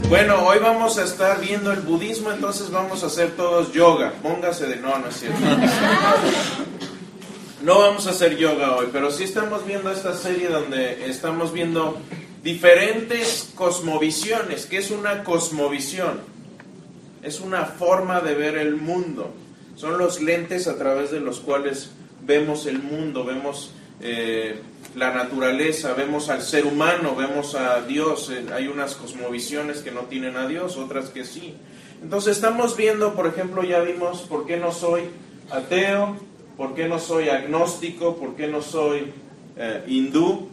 Bueno, hoy vamos a estar viendo el budismo, entonces vamos a hacer todos yoga. Póngase de... No, no es cierto. No vamos a hacer yoga hoy, pero sí estamos viendo esta serie donde estamos viendo diferentes cosmovisiones. ¿Qué es una cosmovisión? Es una forma de ver el mundo. Son los lentes a través de los cuales vemos el mundo, vemos la naturaleza, vemos al ser humano, vemos a Dios. Hay unas cosmovisiones que no tienen a Dios, otras que sí. Entonces estamos viendo, por ejemplo, ya vimos por qué no soy ateo, por qué no soy agnóstico, por qué no soy hindú.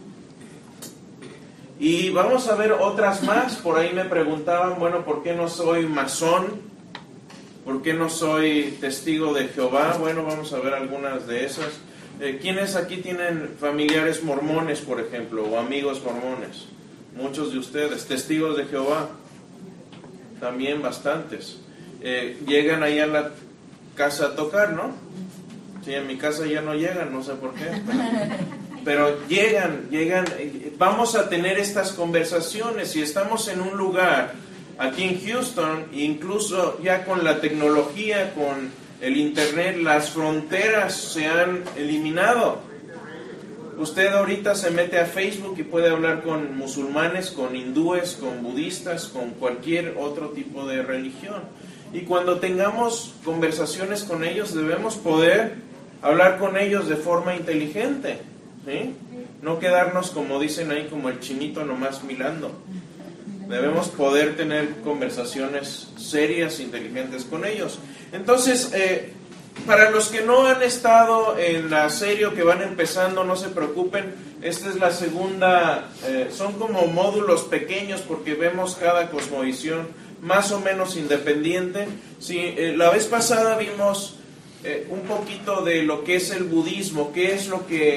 Y vamos a ver otras más. Por ahí me preguntaban, bueno, ¿por qué no soy masón? ¿Por qué no soy testigo de Jehová? Bueno, vamos a ver algunas de esas. ¿Quiénes aquí tienen familiares mormones, por ejemplo, o amigos mormones? Muchos de ustedes. ¿Testigos de Jehová? También bastantes. Llegan ahí a la casa a tocar, ¿no? Sí, en mi casa ya no llegan, no sé por qué. Pero llegan. Vamos a tener estas conversaciones y estamos en un lugar, aquí en Houston, incluso ya con la tecnología, con el internet, las fronteras se han eliminado. Usted ahorita se mete a Facebook y puede hablar con musulmanes, con hindúes, con budistas, con cualquier otro tipo de religión. Y cuando tengamos conversaciones con ellos, debemos poder hablar con ellos de forma inteligente, ¿sí? No quedarnos, como dicen ahí, como el chinito nomás mirando. Debemos poder tener conversaciones serias, inteligentes con ellos. Entonces, para los que no han estado en la serie o que van empezando, no se preocupen. Esta es la segunda, son como módulos pequeños porque vemos cada cosmovisión más o menos independiente. Sí, la vez pasada vimos un poquito de lo que es el budismo, qué es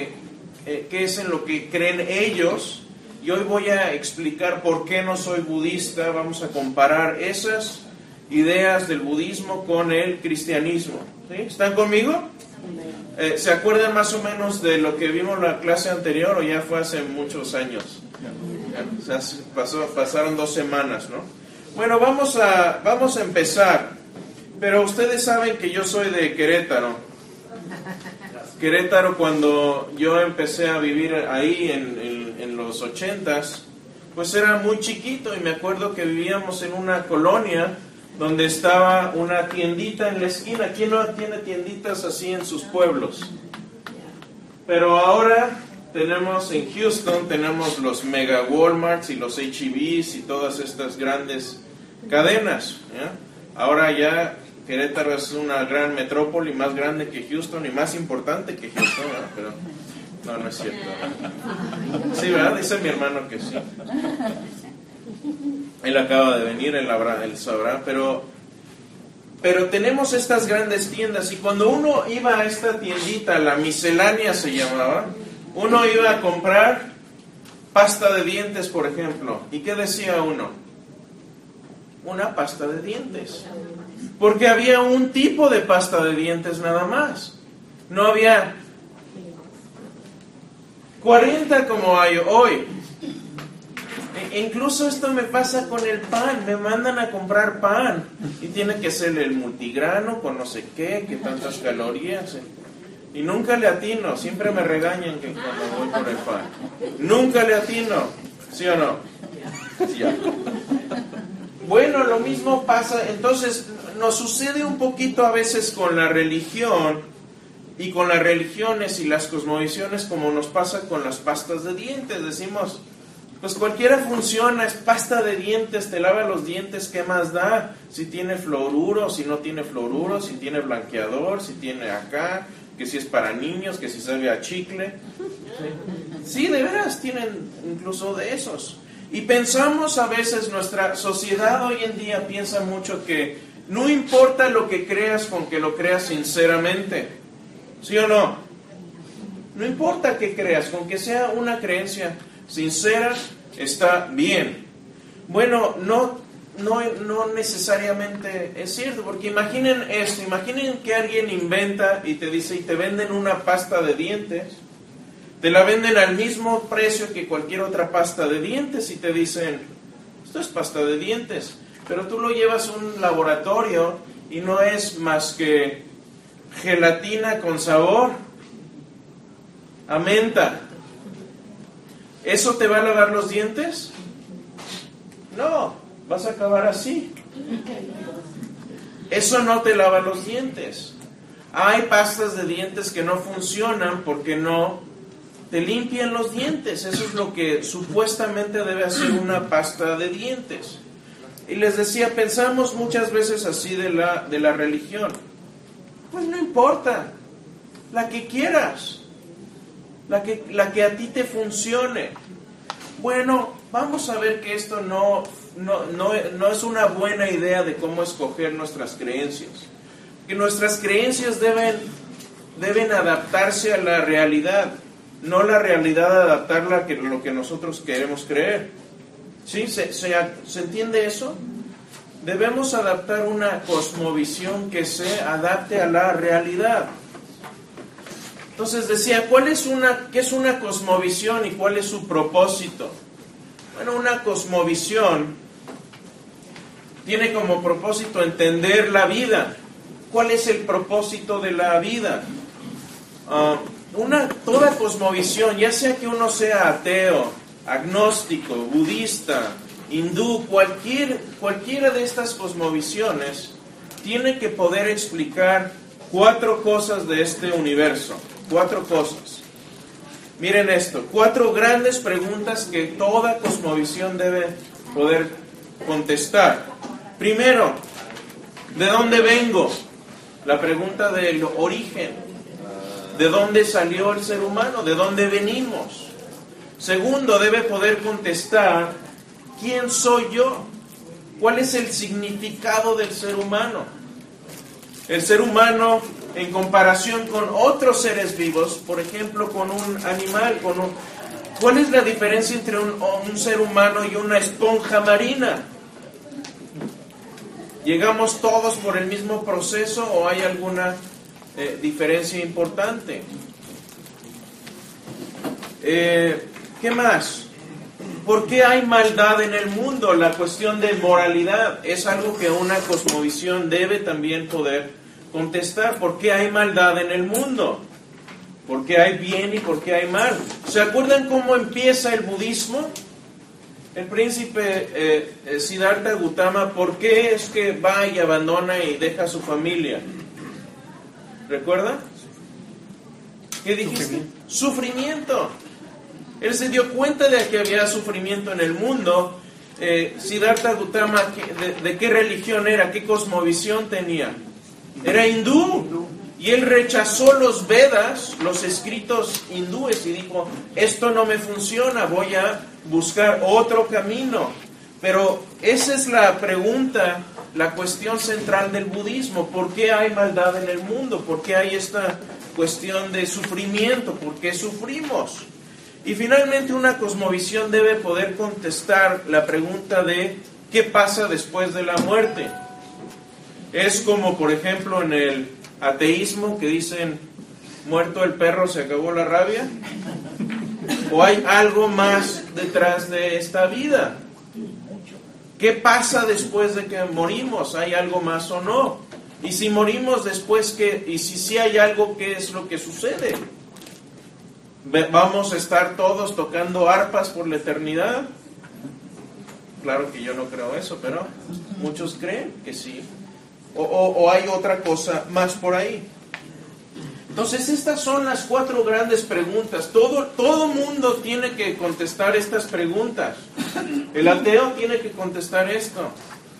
en lo que creen ellos. Y hoy voy a explicar por qué no soy budista. Vamos a comparar esas ideas del budismo con el cristianismo. ¿Sí? ¿Están conmigo? ¿Se acuerdan más o menos de lo que vimos en la clase anterior o ya fue hace muchos años? O sea, pasaron 2 semanas, ¿no? Bueno, vamos a empezar. Pero ustedes saben que yo soy de Querétaro. Querétaro, cuando yo empecé a vivir ahí en los 80s, pues era muy chiquito y me acuerdo que vivíamos en una colonia donde estaba una tiendita en la esquina. ¿Quién no tiene tienditas así en sus pueblos? Pero ahora tenemos en Houston, tenemos los mega Walmarts y los H-E-Bs y todas estas grandes cadenas, ¿ya? Ahora ya Querétaro es una gran metrópoli, más grande que Houston y más importante que Houston, ¿verdad? Pero no es cierto. Sí, ¿verdad? Dice mi hermano que sí. Él acaba de venir, él sabrá, pero tenemos estas grandes tiendas y cuando uno iba a esta tiendita, la miscelánea se llamaba, uno iba a comprar pasta de dientes, por ejemplo. ¿Y qué decía uno? Una pasta de dientes. Porque había un tipo de pasta de dientes nada más. No había 40 como hay hoy. Incluso esto me pasa con el pan. Me mandan a comprar pan y tiene que ser el multigrano con no sé qué, que tantas calorías. Y nunca le atino. Siempre me regañan que cuando voy por el pan. Nunca le atino. ¿Sí o no? Sí. Bueno, lo mismo pasa. Entonces nos sucede un poquito a veces con la religión y con las religiones y las cosmovisiones, como nos pasa con las pastas de dientes. Decimos, pues cualquiera funciona, es pasta de dientes, te lava los dientes, ¿qué más da? Si tiene fluoruro, si no tiene fluoruro, si tiene blanqueador, si tiene acá, que si es para niños, que si sabe a chicle. Sí, de veras, tienen incluso de esos. Y pensamos a veces, nuestra sociedad hoy en día piensa mucho que no importa lo que creas con que lo creas sinceramente. ¿Sí o no? No importa qué creas, con que sea una creencia sincera, está bien. Bueno, no necesariamente es cierto, porque imaginen esto, imaginen que alguien inventa y te dice, y te venden una pasta de dientes, te la venden al mismo precio que cualquier otra pasta de dientes y te dicen, esto es pasta de dientes, pero tú lo llevas a un laboratorio y no es más que gelatina con sabor a menta. ¿Eso te va a lavar los dientes? No, vas a acabar así. Eso no te lava los dientes. Hay pastas de dientes que no funcionan porque no te limpian los dientes. Eso es lo que supuestamente debe hacer una pasta de dientes. Y les decía, pensamos muchas veces así de la religión. Pues no importa, la que quieras, la que a ti te funcione. Bueno, vamos a ver que esto no es una buena idea de cómo escoger nuestras creencias. Que nuestras creencias deben adaptarse a la realidad, no la realidad adaptarla a lo que nosotros queremos creer. ¿Sí? ¿Se entiende eso? Debemos adaptar una cosmovisión que se adapte a la realidad. Entonces decía, ¿qué es una cosmovisión y cuál es su propósito? Bueno, una cosmovisión tiene como propósito entender la vida. ¿Cuál es el propósito de la vida? Toda cosmovisión, ya sea que uno sea ateo, agnóstico, budista, hindú, cualquiera de estas cosmovisiones, tiene que poder explicar 4 cosas de este universo. 4 cosas. Miren esto, 4 grandes preguntas que toda cosmovisión debe poder contestar. Primero, ¿de dónde vengo? La pregunta del origen. ¿De dónde salió el ser humano? ¿De dónde venimos? Segundo, debe poder contestar, ¿quién soy yo? ¿Cuál es el significado del ser humano? El ser humano, en comparación con otros seres vivos, por ejemplo, con un animal, ¿cuál es la diferencia entre un ser humano y una esponja marina? ¿Llegamos todos por el mismo proceso o hay alguna diferencia importante? ¿Qué más? ¿Por qué hay maldad en el mundo? La cuestión de moralidad es algo que una cosmovisión debe también poder contestar. ¿Por qué hay maldad en el mundo? ¿Por qué hay bien y por qué hay mal? ¿Se acuerdan cómo empieza el budismo? El príncipe Siddhartha Gautama, ¿por qué es que va y abandona y deja a su familia? ¿Recuerda? ¿Qué dijiste? Sufrimiento. Él se dio cuenta de que había sufrimiento en el mundo. Siddhartha Gautama, ¿de qué religión era? ¿Qué cosmovisión tenía? Era hindú. Y él rechazó los Vedas, los escritos hindúes, y dijo, esto no me funciona, voy a buscar otro camino. Pero esa es la pregunta, la cuestión central del budismo. ¿Por qué hay maldad en el mundo? ¿Por qué hay esta cuestión de sufrimiento? ¿Por qué sufrimos? Y finalmente una cosmovisión debe poder contestar la pregunta de ¿qué pasa después de la muerte? Es como, por ejemplo, en el ateísmo que dicen, muerto el perro se acabó la rabia. ¿O hay algo más detrás de esta vida? ¿Qué pasa después de que morimos? ¿Hay algo más o no? Y si morimos después, ¿qué? Y si sí hay algo, ¿qué es lo que sucede? ¿Vamos a estar todos tocando arpas por la eternidad? Claro que yo no creo eso, pero muchos creen que sí. O hay otra cosa más por ahí. Entonces estas son las 4 grandes preguntas. Todo mundo tiene que contestar estas preguntas. El ateo tiene que contestar esto.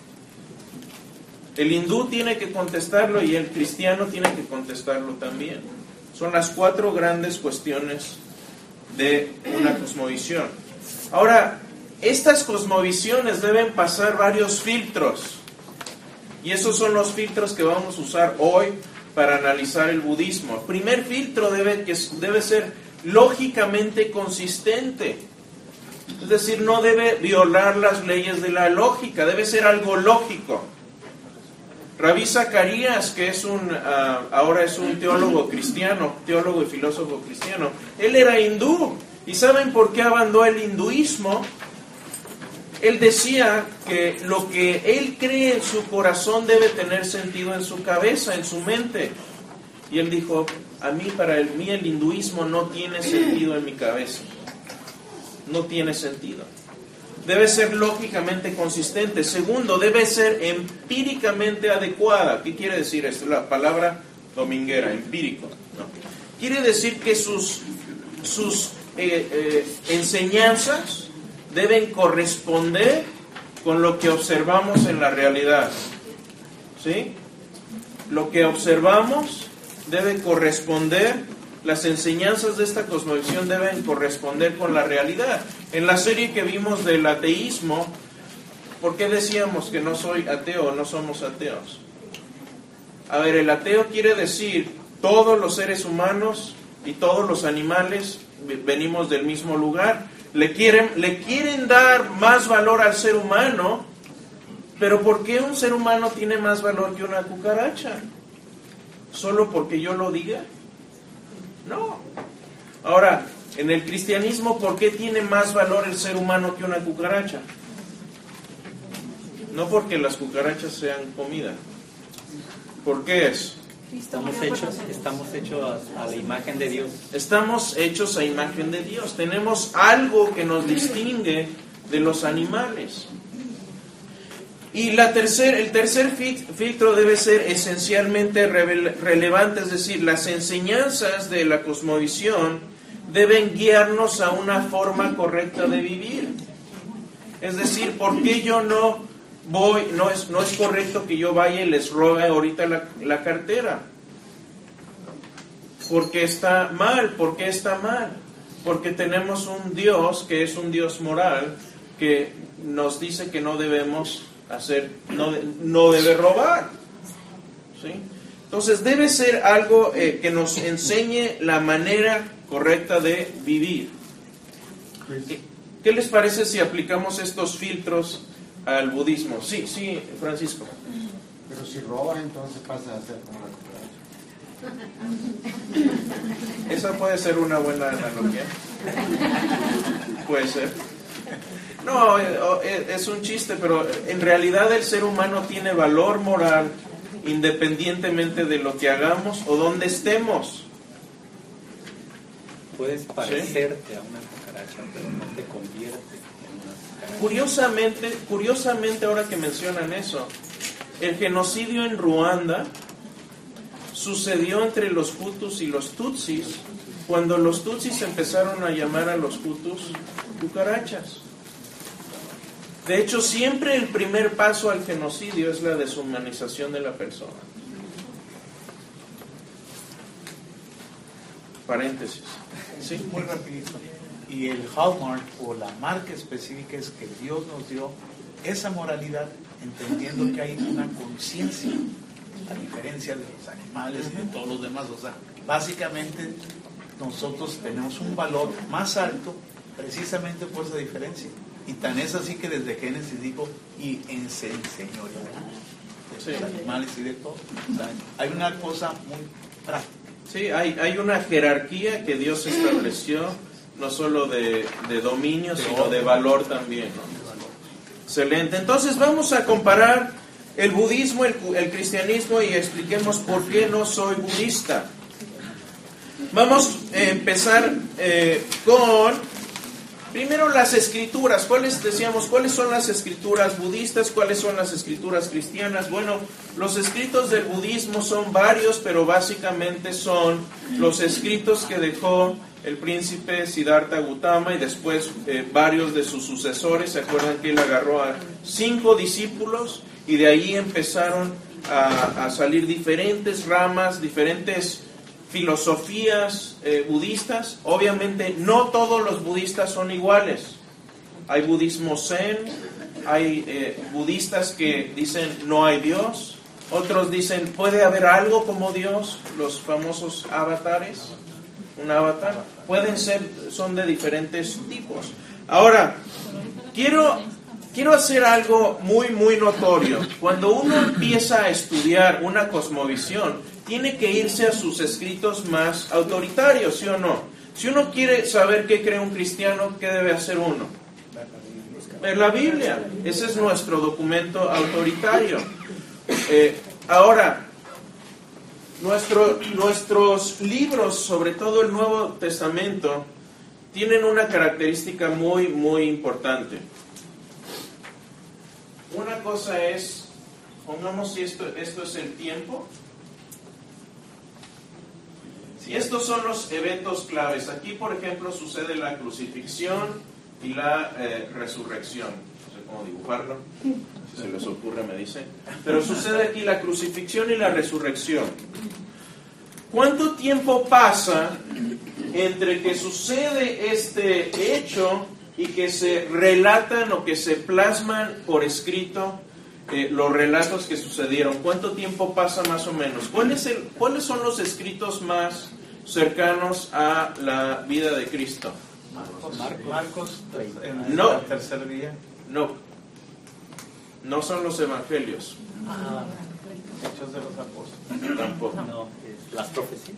El hindú tiene que contestarlo y el cristiano tiene que contestarlo también. Son las 4 grandes cuestiones de una cosmovisión. Ahora, estas cosmovisiones deben pasar varios filtros. Y esos son los filtros que vamos a usar hoy para analizar el budismo. El primer filtro debe ser lógicamente consistente. Es decir, no debe violar las leyes de la lógica, debe ser algo lógico. Ravi Zacharias, que ahora es un teólogo cristiano, teólogo y filósofo cristiano, él era hindú. ¿Y saben por qué abandonó el hinduismo? él decía que lo que él cree en su corazón debe tener sentido en su cabeza, en su mente. Y él dijo, para mí el hinduismo no tiene sentido en mi cabeza. No tiene sentido. Debe ser lógicamente consistente. Segundo, debe ser empíricamente adecuada. ¿Qué quiere decir esto? La palabra dominguera, empírico, ¿no? Quiere decir que sus enseñanzas deben corresponder con lo que observamos en la realidad. ¿Sí? Lo que observamos debe corresponder, las enseñanzas de esta cosmovisión deben corresponder con la realidad. En la serie que vimos del ateísmo, ¿por qué decíamos que no soy ateo o no somos ateos? A ver, el ateo quiere decir todos los seres humanos y todos los animales venimos del mismo lugar. Le quieren dar más valor al ser humano, pero ¿por qué un ser humano tiene más valor que una cucaracha? ¿Solo porque yo lo diga? No. Ahora, en el cristianismo, ¿por qué tiene más valor el ser humano que una cucaracha? No porque las cucarachas sean comida. ¿Por qué es? Estamos hechos a la imagen de Dios. Estamos hechos a imagen de Dios. Tenemos algo que nos distingue de los animales. Y el tercer filtro debe ser esencialmente relevante, es decir, las enseñanzas de la cosmovisión deben guiarnos a una forma correcta de vivir. Es decir, ¿por qué yo no es correcto que yo vaya y les robe ahorita la cartera? Porque está mal. ¿Por qué está mal? Porque tenemos un Dios que es un Dios moral que nos dice que no debemos no debe robar. ¿Sí? Entonces debe ser algo que nos enseñe la manera correcta de vivir. ¿Qué les parece si aplicamos estos filtros al budismo? Sí, Francisco. Pero si roban, entonces pasa a ser como la cucaracha. Esa puede ser una buena analogía. Puede ser. No, es un chiste, pero en realidad el ser humano tiene valor moral independientemente de lo que hagamos o donde estemos. Puedes parecerte a una cucaracha, pero no te convierte en una cucaracha. Curiosamente, ahora que mencionan eso, el genocidio en Ruanda sucedió entre los Hutus y los Tutsis, cuando los Tutsis empezaron a llamar a los Hutus cucarachas. De hecho, siempre el primer paso al genocidio es la deshumanización de la persona. Paréntesis. Sí, muy rapidito. Y el hallmark o la marca específica es que Dios nos dio esa moralidad, entendiendo que hay una conciencia, a diferencia de los animales y de todos los demás. O sea, básicamente nosotros tenemos un valor más alto precisamente por esa diferencia. Y tan es así que desde Génesis dijo, y enseñoreará de los animales y de todo. O sea, hay una cosa muy práctica. Sí, hay una jerarquía que Dios estableció, no solo de dominio, sino de valor también, ¿no? Excelente. Entonces vamos a comparar el budismo, el cristianismo, y expliquemos por qué no soy budista. Vamos a empezar con... Primero las escrituras. ¿Cuáles son las escrituras budistas? ¿Cuáles son las escrituras cristianas? Bueno, los escritos del budismo son varios, pero básicamente son los escritos que dejó el príncipe Siddhartha Gautama y después varios de sus sucesores. ¿Se acuerdan que él agarró a 5 discípulos y de ahí empezaron a salir diferentes ramas, diferentes filosofías budistas? Obviamente no todos los budistas son iguales. Hay budismo zen, hay budistas que dicen no hay Dios, otros dicen puede haber algo como Dios, los famosos avatares, un avatar, son de diferentes tipos. Ahora, quiero hacer algo muy notorio. Cuando uno empieza a estudiar una cosmovisión, tiene que irse a sus escritos más autoritarios, ¿sí o no? Si uno quiere saber qué cree un cristiano, ¿qué debe hacer uno? La Biblia. Ese es nuestro documento autoritario. Ahora, nuestros libros, sobre todo el Nuevo Testamento, tienen una característica muy, muy importante. Una cosa es, pongamos si esto es el tiempo. Y estos son los eventos claves. Aquí, por ejemplo, sucede la crucifixión y la resurrección. No sé cómo dibujarlo. Si se les ocurre, me dicen. Pero sucede aquí la crucifixión y la resurrección. ¿Cuánto tiempo pasa entre que sucede este hecho y que se relatan o que se plasman por escrito los relatos que sucedieron? ¿Cuánto tiempo pasa más o menos? ¿Cuáles son los escritos más cercanos a la vida de Cristo? Marcos en No. el tercer día. No son los evangelios. Hechos de los Apóstoles. Tampoco. No, las profecías.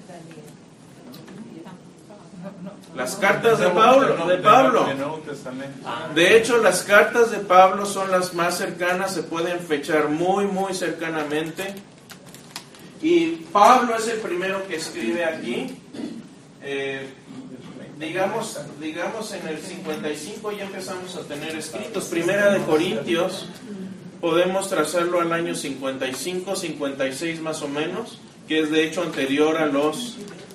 Las cartas de Pablo. Del Nuevo Testamento. De hecho, las cartas de Pablo son las más cercanas, se pueden fechar muy, muy cercanamente. Y Pablo es el primero que escribe aquí. Digamos en el 55 ya empezamos a tener escritos. Primera de Corintios, podemos trazarlo al año 55, 56 más o menos, que es de hecho anterior a los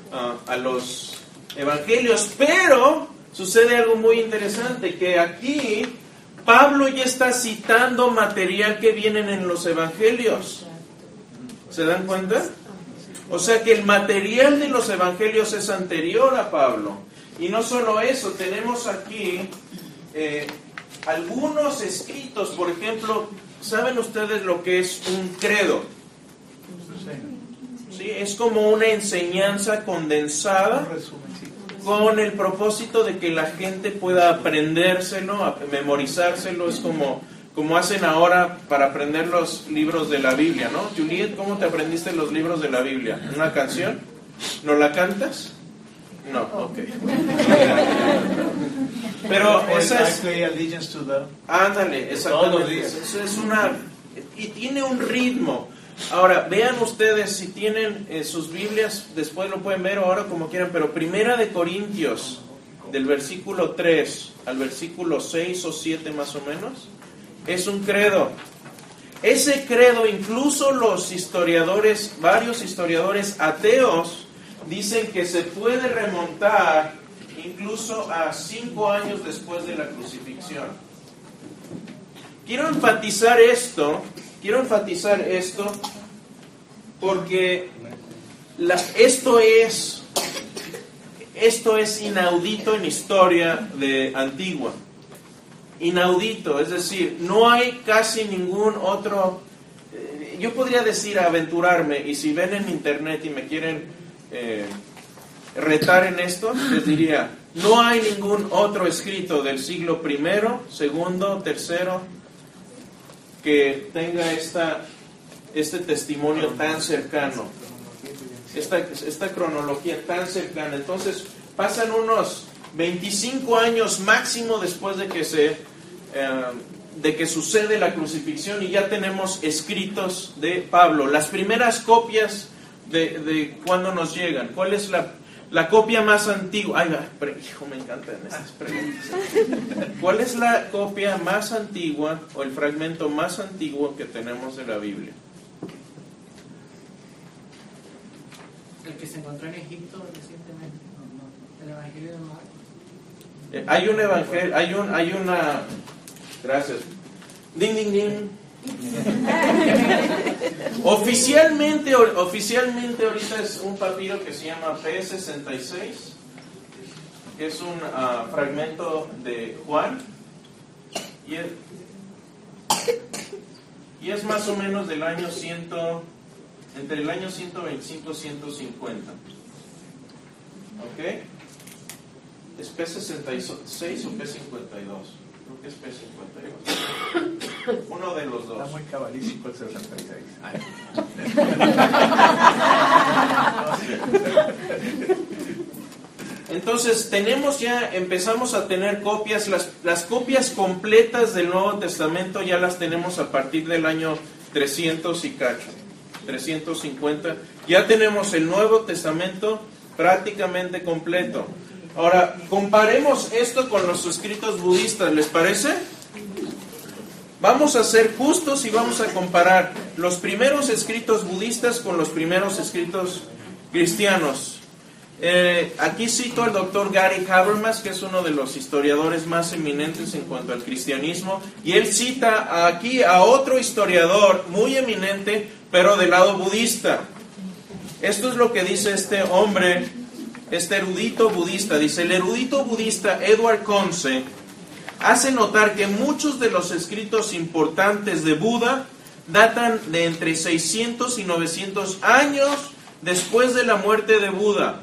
evangelios. Pero sucede algo muy interesante, que aquí Pablo ya está citando material que vienen en los evangelios. ¿Se dan cuenta? O sea que el material de los evangelios es anterior a Pablo. Y no solo eso, tenemos aquí algunos escritos. Por ejemplo, ¿saben ustedes lo que es un credo? Sí, es como una enseñanza condensada con el propósito de que la gente pueda aprendérselo, memorizárselo. Es como hacen ahora para aprender los libros de la Biblia, ¿no? Juliet, ¿cómo te aprendiste los libros de la Biblia? ¿Una canción? ¿No la cantas? No, ok. Pero esa es... Ándale, exactamente. Eso es y tiene un ritmo. Ahora, vean ustedes, si tienen sus Biblias, después lo pueden ver ahora como quieran, pero Primera de Corintios, del versículo 3 al versículo 6 o 7 más o menos, es un credo. Ese credo, incluso los historiadores, varios historiadores ateos, dicen que se puede remontar incluso a 5 años después de la crucifixión. Quiero enfatizar esto porque esto es inaudito en historia antigua. Inaudito, es decir, no hay casi ningún otro. Yo podría decir, aventurarme, y si ven en internet y me quieren retar en esto, les diría, no hay ningún otro escrito del siglo I, II, III que tenga este testimonio tan cercano, esta cronología tan cercana. Entonces pasan unos 25 años máximo después de que sucede la crucifixión y ya tenemos escritos de Pablo. Las primeras copias de cuando nos llegan. ¿Cuál es la copia más antigua? Ay, hijo, me encantan estas preguntas. ¿Cuál es la copia más antigua o el fragmento más antiguo que tenemos de la Biblia? El que se encontró en Egipto recientemente, el Evangelio de Marcos. Hay un evangelio, hay una. Gracias. Ding, ding, ding. Oficialmente ahorita es un papiro que se llama P66, que es un fragmento de Juan, y es más o menos del año entre el año 125 y 150. ¿Ok? ¿Es P66 o P52? Creo que es P52. Uno de los dos. Está muy cabalístico el 66. Entonces empezamos a tener copias, las copias completas del Nuevo Testamento ya las tenemos a partir del año 300 y cacho, 350. Ya tenemos el Nuevo Testamento prácticamente completo. Ahora, comparemos esto con los escritos budistas, ¿les parece? Vamos a ser justos y vamos a comparar los primeros escritos budistas con los primeros escritos cristianos. Aquí cito al doctor Gary Habermas, que es uno de los historiadores más eminentes en cuanto al cristianismo, y él cita aquí a otro historiador muy eminente, pero del lado budista. Esto es lo que dice este hombre, este erudito budista. Dice: el erudito budista Edward Conze hace notar que muchos de los escritos importantes de Buda datan de entre 600 y 900 años después de la muerte de Buda.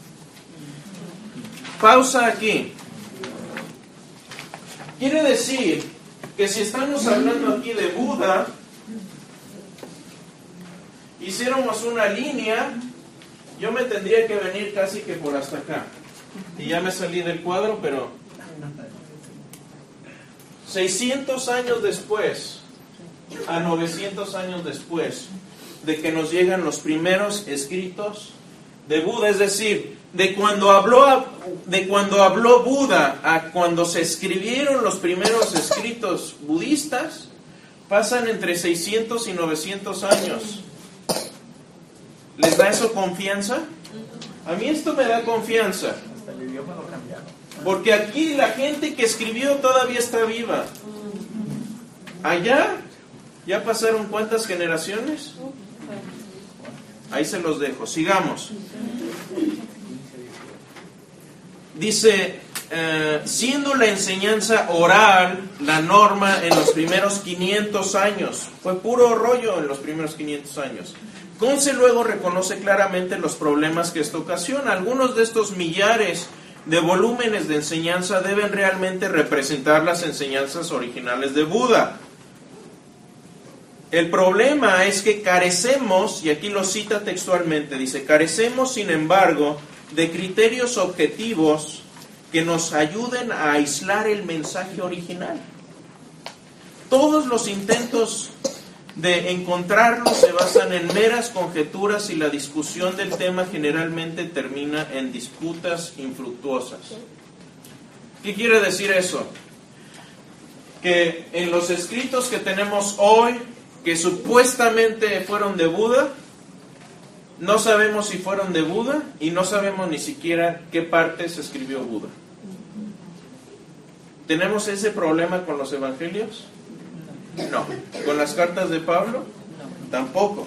Pausa aquí. Quiere decir que si estamos hablando aquí de Buda, hiciéramos una línea, yo me tendría que venir casi que por hasta acá. Y ya me salí del cuadro, pero 600 años después, a 900 años después de que nos llegan los primeros escritos de Buda, es decir, de cuando habló Buda a cuando se escribieron los primeros escritos budistas, pasan entre 600 y 900 años. ¿Les da eso confianza? A mí esto me da confianza. Hasta el idioma lo cambiaron. Porque aquí la gente que escribió todavía está viva. Allá, ¿ya pasaron cuántas generaciones? Ahí se los dejo. Sigamos. Dice, siendo la enseñanza oral la norma en los primeros 500 años. Fue puro rollo en los primeros 500 años. Conze luego reconoce claramente los problemas que esto ocasiona. Algunos de estos millares de volúmenes de enseñanza deben realmente representar las enseñanzas originales de Buda. El problema es que carecemos, y aquí lo cita textualmente, dice: carecemos, sin embargo, de criterios objetivos que nos ayuden a aislar el mensaje original. Todos los intentos de encontrarlos se basan en meras conjeturas y la discusión del tema generalmente termina en disputas infructuosas. ¿Qué quiere decir eso? Que en los escritos que tenemos hoy, que supuestamente fueron de Buda, no sabemos si fueron de Buda y no sabemos ni siquiera qué parte se escribió Buda. ¿Tenemos ese problema con los evangelios? No. ¿Con las cartas de Pablo? Tampoco.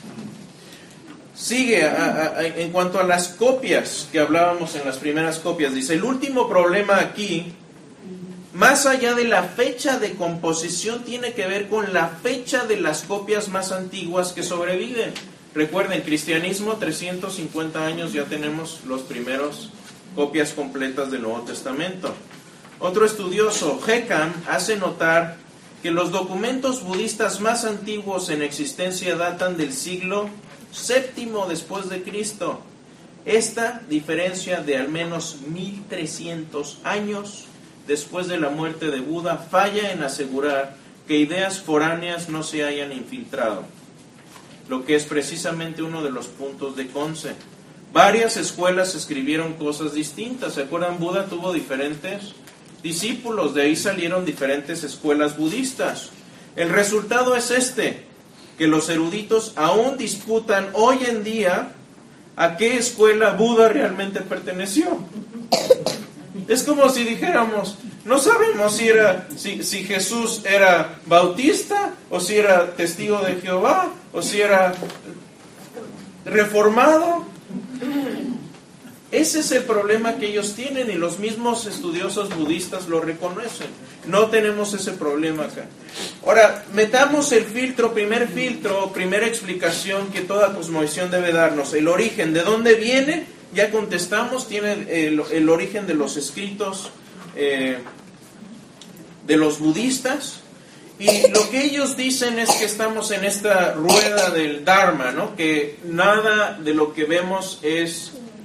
Sigue, en cuanto a las copias que hablábamos en las primeras copias, dice: el último problema aquí, más allá de la fecha de composición, tiene que ver con la fecha de las copias más antiguas que sobreviven. Recuerden, cristianismo, 350 años, ya tenemos los primeros copias completas del Nuevo Testamento. Otro estudioso, Hekam, hace notar que los documentos budistas más antiguos en existencia datan del siglo VII después de Cristo. Esta diferencia de al menos 1300 años después de la muerte de Buda falla en asegurar que ideas foráneas no se hayan infiltrado, lo que es precisamente uno de los puntos de Conze. Varias escuelas escribieron cosas distintas. ¿Se acuerdan? Buda tuvo diferentes discípulos, de ahí salieron diferentes escuelas budistas. El resultado es que los eruditos aún disputan hoy en día a qué escuela Buda realmente perteneció. Es como si dijéramos, no sabemos si Jesús era bautista, o si era testigo de Jehová, o si era reformado. Ese es el problema que ellos tienen, y los mismos estudiosos budistas lo reconocen. No tenemos ese problema acá. Ahora, metamos el primera explicación que toda cosmovisión debe darnos: el origen. ¿De dónde viene? Ya contestamos, tiene el origen de los escritos de los budistas. Y lo que ellos dicen es que estamos en esta rueda del Dharma, ¿no? Que nada de lo que vemos es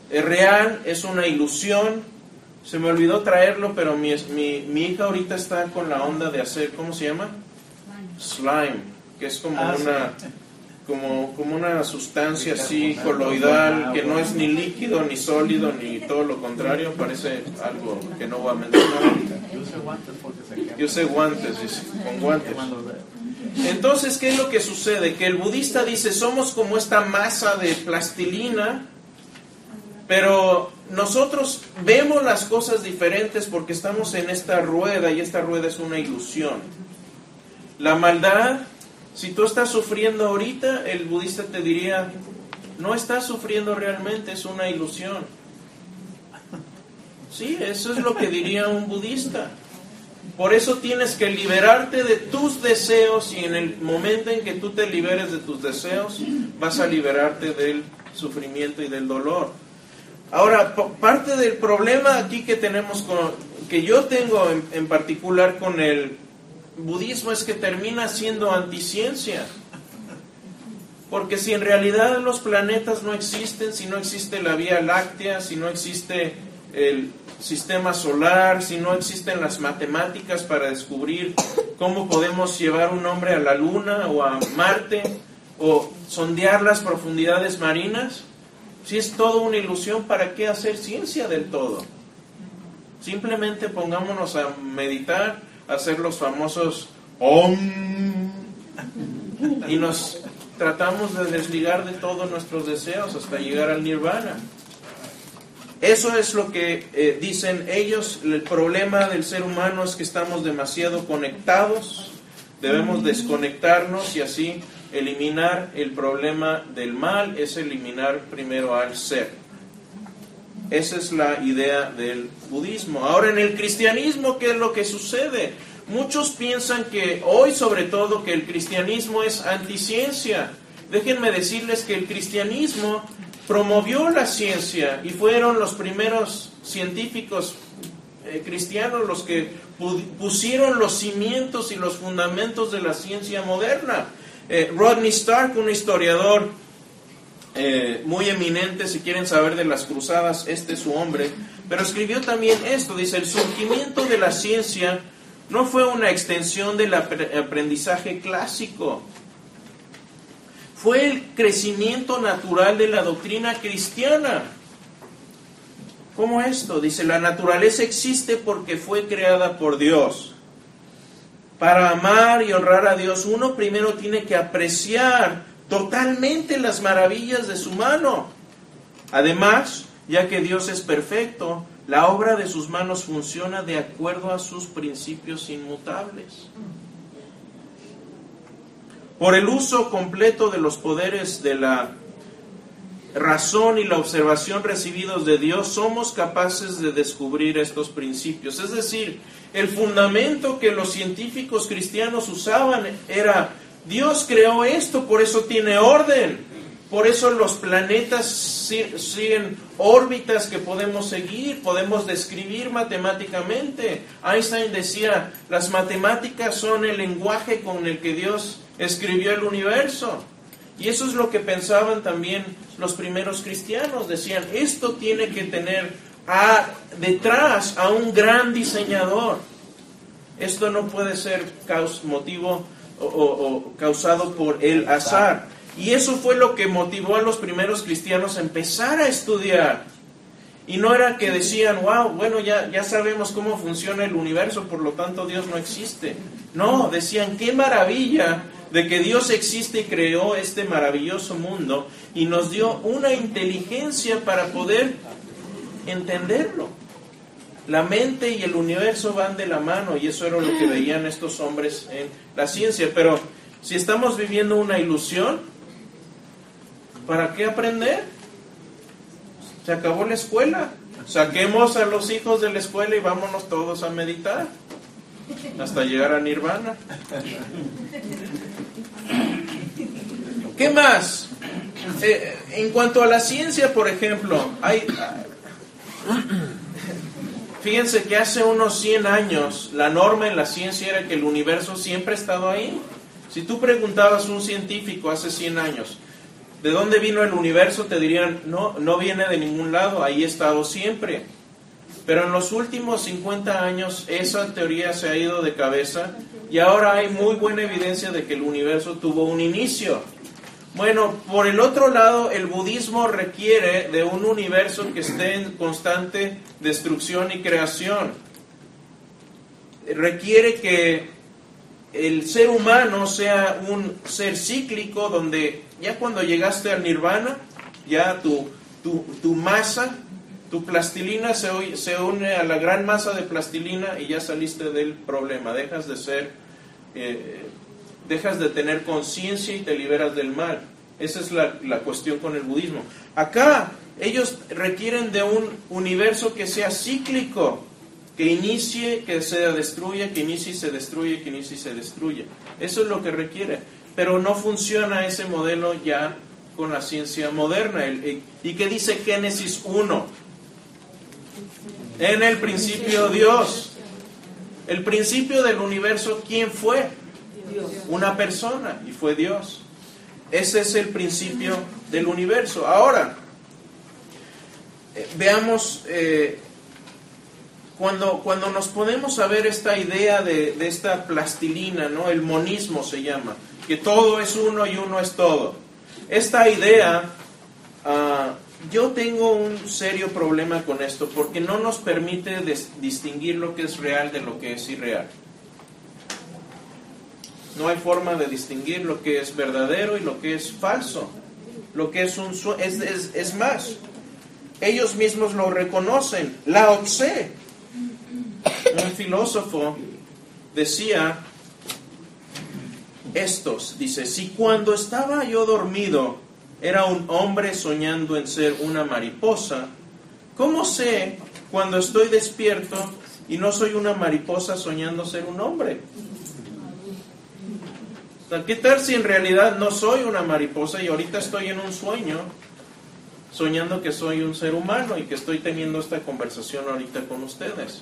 real, es una ilusión. Se me olvidó traerlo, pero mi hija ahorita está con la onda de hacer, ¿cómo se llama? Slime, que es como como una sustancia así coloidal, que no es ni líquido, ni sólido, ni todo lo contrario. Parece algo que no voy a mencionar ahorita. Yo usé guantes, dice, con guantes. Entonces, ¿qué es lo que sucede? Que el budista dice, somos como esta masa de plastilina, pero nosotros vemos las cosas diferentes porque estamos en esta rueda, y esta rueda es una ilusión. La maldad, si tú estás sufriendo ahorita, el budista te diría, no estás sufriendo realmente, es una ilusión. Sí, eso es lo que diría un budista. Por eso tienes que liberarte de tus deseos, y en el momento en que tú te liberes de tus deseos, vas a liberarte del sufrimiento y del dolor. Ahora, parte del problema aquí que tenemos, que yo tengo en particular con el budismo, es que termina siendo anticiencia. Porque si en realidad los planetas no existen, si no existe la Vía Láctea, si no existe el sistema solar, si no existen las matemáticas para descubrir cómo podemos llevar un hombre a la Luna o a Marte, o sondear las profundidades marinas, si es todo una ilusión, ¿para qué hacer ciencia del todo? Simplemente pongámonos a meditar, a hacer los famosos OM, y nos tratamos de desligar de todos nuestros deseos hasta llegar al nirvana. Eso es lo que dicen ellos. El problema del ser humano es que estamos demasiado conectados. Debemos desconectarnos y así eliminar el problema del mal. Es eliminar primero al ser. Esa es la idea del budismo. Ahora, en el cristianismo, ¿qué es lo que sucede? Muchos piensan que hoy, sobre todo, que el cristianismo es anticiencia. Déjenme decirles que el cristianismo promovió la ciencia, y fueron los primeros científicos cristianos los que pusieron los cimientos y los fundamentos de la ciencia moderna. Rodney Stark, un historiador muy eminente, si quieren saber de las cruzadas, este es su hombre, pero escribió también esto, dice: el surgimiento de la ciencia no fue una extensión del aprendizaje clásico, fue el crecimiento natural de la doctrina cristiana. ¿Cómo esto? Dice, la naturaleza existe porque fue creada por Dios. Para amar y honrar a Dios, uno primero tiene que apreciar totalmente las maravillas de su mano. Además, ya que Dios es perfecto, la obra de sus manos funciona de acuerdo a sus principios inmutables. Por el uso completo de los poderes de la razón y la observación recibidos de Dios, somos capaces de descubrir estos principios. Es decir, el fundamento que los científicos cristianos usaban era: Dios creó esto, por eso tiene orden. Por eso los planetas siguen órbitas que podemos seguir, podemos describir matemáticamente. Einstein decía, las matemáticas son el lenguaje con el que Dios escribió el universo. Y eso es lo que pensaban también los primeros cristianos. Decían, esto tiene que tener detrás a un gran diseñador. Esto no puede ser motivo o causado por el azar. Y eso fue lo que motivó a los primeros cristianos a empezar a estudiar. Y no era que decían, wow, bueno, ya sabemos cómo funciona el universo, por lo tanto Dios no existe. No, decían, qué maravilla de que Dios existe y creó este maravilloso mundo y nos dio una inteligencia para poder entenderlo. La mente y el universo van de la mano, y eso era lo que veían estos hombres en la ciencia. Pero si estamos viviendo una ilusión, ¿para qué aprender? Se acabó la escuela. Saquemos a los hijos de la escuela y vámonos todos a meditar hasta llegar a nirvana. ¿Qué más? En cuanto a la ciencia, por ejemplo, fíjense que hace unos 100 años la norma en la ciencia era que el universo siempre ha estado ahí. Si tú preguntabas a un científico hace 100 años, ¿De dónde vino el universo? Te dirían, no viene de ningún lado, ahí ha estado siempre. Pero en los últimos 50 años esa teoría se ha ido de cabeza y ahora hay muy buena evidencia de que el universo tuvo un inicio. Bueno, por el otro lado, el budismo requiere de un universo que esté en constante destrucción y creación. Requiere que el ser humano sea un ser cíclico donde ya cuando llegaste al nirvana, ya tu masa, tu plastilina se une a la gran masa de plastilina y ya saliste del problema. Dejas de tener conciencia y te liberas del mal. Esa es la cuestión con el budismo. Acá ellos requieren de un universo que sea cíclico, que inicie, que se destruya, que inicie y se destruye, que inicie y se destruye. Eso es lo que requiere. Pero no funciona ese modelo ya con la ciencia moderna. ¿Y qué dice Génesis 1? En el principio Dios. El principio del universo, ¿quién fue? Dios. Una persona, y fue Dios. Ese es el principio del universo. Ahora, veamos, cuando nos ponemos a ver esta idea de esta plastilina, ¿no? El monismo se llama, que todo es uno y uno es todo. Esta idea, yo tengo un serio problema con esto, porque no nos permite distinguir lo que es real de lo que es irreal. No hay forma de distinguir lo que es verdadero y lo que es falso. Lo que es es más, ellos mismos lo reconocen. Lao Tse, un filósofo, decía dice, si cuando estaba yo dormido era un hombre soñando en ser una mariposa, ¿cómo sé cuando estoy despierto y no soy una mariposa soñando ser un hombre? ¿Qué tal si en realidad no soy una mariposa y ahorita estoy en un sueño, soñando que soy un ser humano y que estoy teniendo esta conversación ahorita con ustedes?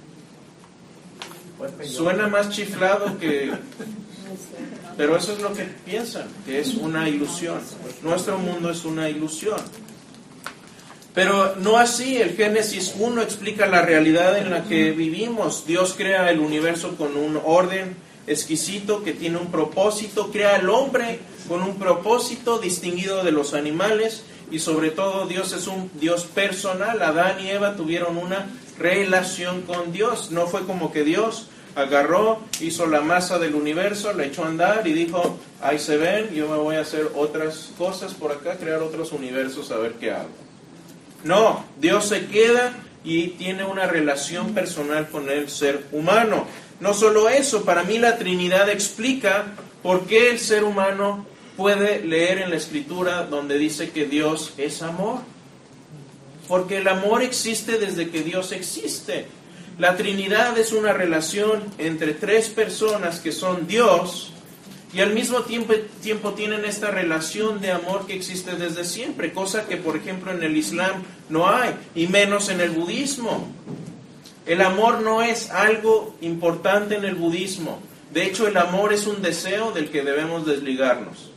Suena más chiflado que... Pero eso es lo que piensan, que es una ilusión. Nuestro mundo es una ilusión. Pero no así, el Génesis 1 explica la realidad en la que vivimos. Dios crea el universo con un orden exquisito que tiene un propósito, crea al hombre con un propósito distinguido de los animales y sobre todo Dios es un Dios personal. Adán y Eva tuvieron una relación con Dios, no fue como que Dios agarró, hizo la masa del universo, la echó a andar y dijo, ahí se ven, yo me voy a hacer otras cosas por acá, crear otros universos a ver qué hago. No, Dios se queda y tiene una relación personal con el ser humano. No solo eso, para mí la Trinidad explica por qué el ser humano puede leer en la Escritura donde dice que Dios es amor. Porque el amor existe desde que Dios existe. La Trinidad es una relación entre tres personas que son Dios y al mismo tiempo tienen esta relación de amor que existe desde siempre, cosa que por ejemplo en el Islam no hay, y menos en el budismo. El amor no es algo importante en el budismo. De hecho, el amor es un deseo del que debemos desligarnos.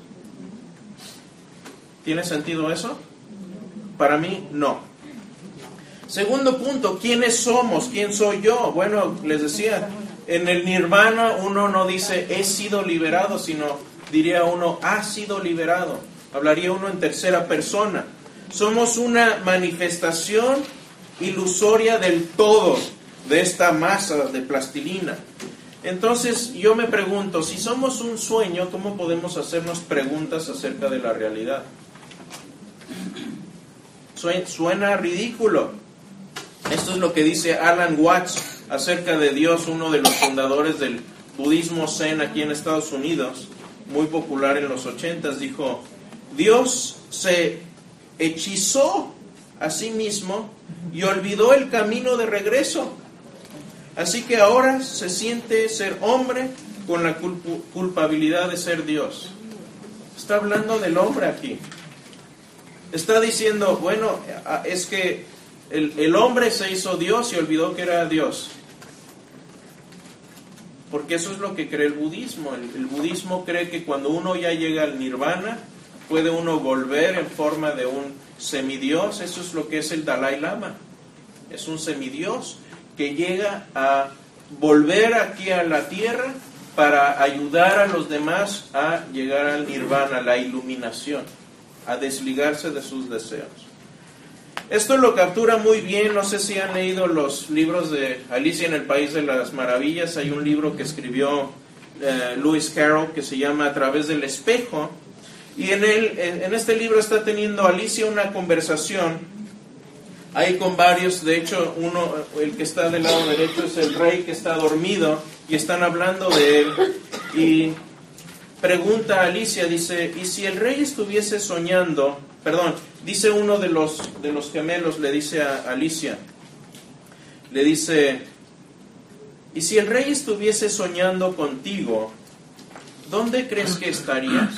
¿Tiene sentido eso? Para mí, no. Segundo punto, ¿quiénes somos? ¿Quién soy yo? Bueno, les decía, en el nirvana uno no dice he sido liberado, sino diría uno ha sido liberado. Hablaría uno en tercera persona. Somos una manifestación ilusoria del todo, de esta masa de plastilina. Entonces yo me pregunto, si somos un sueño, ¿cómo podemos hacernos preguntas acerca de la realidad? Suena ridículo. Esto es lo que dice Alan Watts acerca de Dios, uno de los fundadores del budismo zen aquí en Estados Unidos, muy popular en los 80s. Dijo, Dios se hechizó a sí mismo y olvidó el camino de regreso. Así que ahora se siente ser hombre con la culpabilidad de ser Dios. Está hablando del hombre aquí. Está diciendo, bueno, es que el hombre se hizo Dios y olvidó que era Dios. Porque eso es lo que cree el budismo. El budismo cree que cuando uno ya llega al nirvana, puede uno volver en forma de un semidios. Eso es lo que es el Dalai Lama. Es un semidios que llega a volver aquí a la tierra para ayudar a los demás a llegar al nirvana, la iluminación, a desligarse de sus deseos. Esto lo captura muy bien. No sé si han leído los libros de Alicia en el País de las Maravillas. Hay un libro que escribió Lewis Carroll que se llama A través del espejo, y en este libro está teniendo Alicia una conversación ahí con varios. De hecho, el que está del lado derecho es el rey que está dormido y están hablando de él, y pregunta a Alicia, dice, ¿y si el rey estuviese soñando? Dice uno de los gemelos, le dice a Alicia, le dice, ¿y si el rey estuviese soñando contigo, dónde crees que estarías?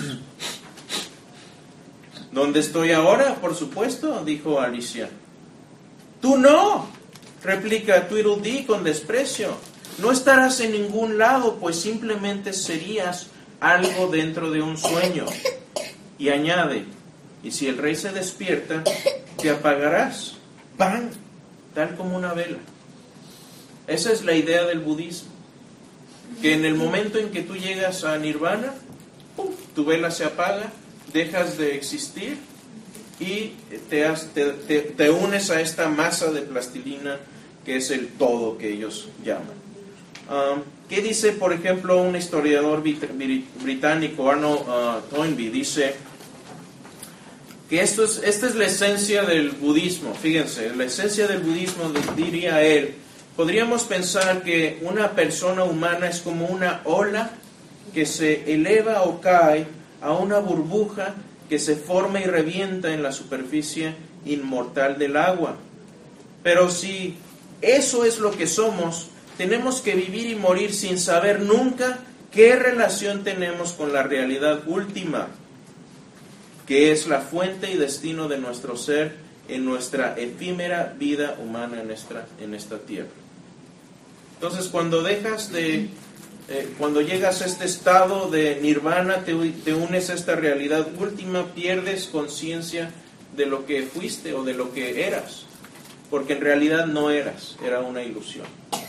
¿Dónde estoy ahora? Por supuesto, dijo Alicia. Tú no, replica Tweedledee con desprecio. No estarás en ningún lado, pues simplemente serías algo dentro de un sueño. Y añade, y si el rey se despierta, te apagarás, ¡bang!, tal como una vela. Esa es la idea del budismo, que en el momento en que tú llegas a nirvana, ¡pum!, tu vela se apaga, dejas de existir y te unes a esta masa de plastilina que es el todo que ellos llaman. ¿Qué dice, por ejemplo, un historiador británico, Arnold Toynbee? Dice que esta es la esencia del budismo. Fíjense, la esencia del budismo, diría él, podríamos pensar que una persona humana es como una ola que se eleva o cae a una burbuja que se forma y revienta en la superficie inmortal del agua. Pero si eso es lo que somos, tenemos que vivir y morir sin saber nunca qué relación tenemos con la realidad última, que es la fuente y destino de nuestro ser en nuestra efímera vida humana en esta tierra. Entonces, cuando llegas a este estado de nirvana, te unes a esta realidad última, pierdes conciencia de lo que fuiste o de lo que eras, porque en realidad no eras, era una ilusión.